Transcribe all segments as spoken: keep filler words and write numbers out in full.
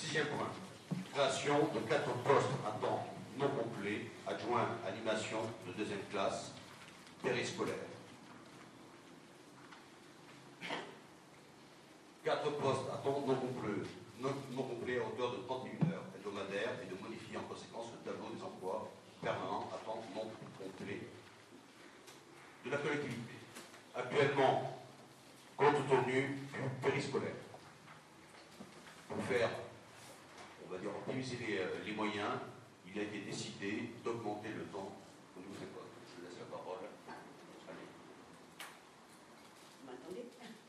Sixième point. Création de quatre postes à temps non complet, adjoint animation de deuxième classe, périscolaire. Quatre postes à temps non complet, non, non complet à hauteur de trente et une heures hebdomadaires et de modifier en conséquence le tableau des emplois permanents à temps non complet de la collectivité. Actuellement, compte tenu du périscolaire, pour faire, on va dire, optimiser les, les moyens, il a été décidé d'augmenter le temps au niveau des postes. Je laisse la parole. Allez. Vous m'entendez?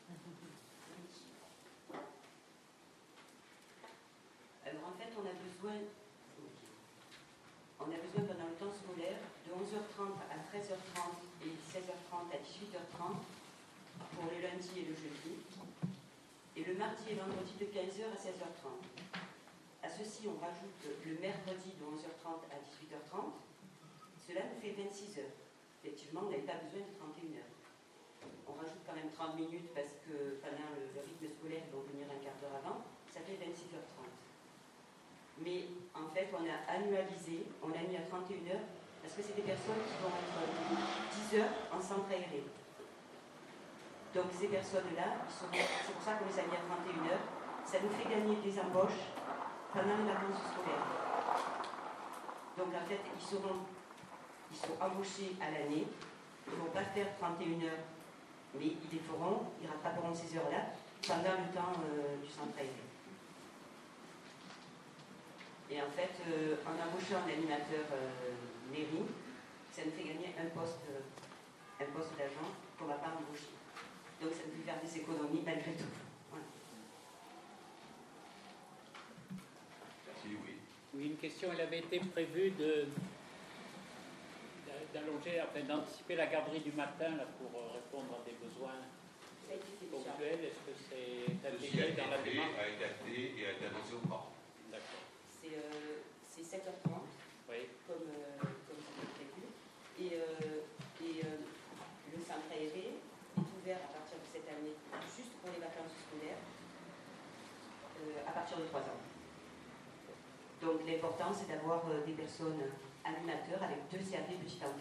Alors en fait, on a besoin, on a besoin pendant le temps scolaire de onze heures trente à treize heures trente et seize heures trente à dix-huit heures trente pour le lundi et le jeudi, et le mardi et vendredi de quinze heures à seize heures trente. À ceci, on rajoute le mercredi de onze heures trente à dix-huit heures trente. Cela nous fait vingt-six heures. Effectivement, on n'avait pas besoin de trente et une heures. On rajoute quand même trente minutes parce que pendant le, le rythme scolaire, ils vont venir un quart d'heure avant. Ça fait vingt-six heures trente. Mais en fait, on a annualisé, on a mis à trente et une heures parce que c'est des personnes qui vont être dix heures en centre aéré. Donc ces personnes-là, c'est pour ça qu'on les a mis à trente et une heures. Ça nous fait gagner des embauches pendant les vacances scolaires. Donc en fait, ils seront, ils sont embauchés à l'année, ils ne vont pas faire trente et une heures, mais ils les feront, ils rattraperont ces heures-là pendant le temps euh, du centre aéré. Et en fait, euh, en embauchant un animateur euh, mairie, ça nous fait gagner un poste, euh, un poste d'agent qu'on ne va pas embaucher. Donc ça nous fait faire des économies malgré tout. Voilà. Oui. Oui, une question. Il avait été prévu de d'allonger, enfin d'anticiper la garderie du matin là, pour répondre à des besoins ponctuels. Est-ce que c'est intégré dans la démarche? A été acté et a été annoncé au parent. D'accord. C'est euh, sept heures trente, oui. comme euh, comme c'était prévu. Et, euh, et euh, le centre aéré est ouvert à partir de cette année, juste pour les vacances scolaires, euh, à partir de trois ans. Donc l'important, c'est d'avoir euh, des personnes animateurs avec deux C A P petite enfance.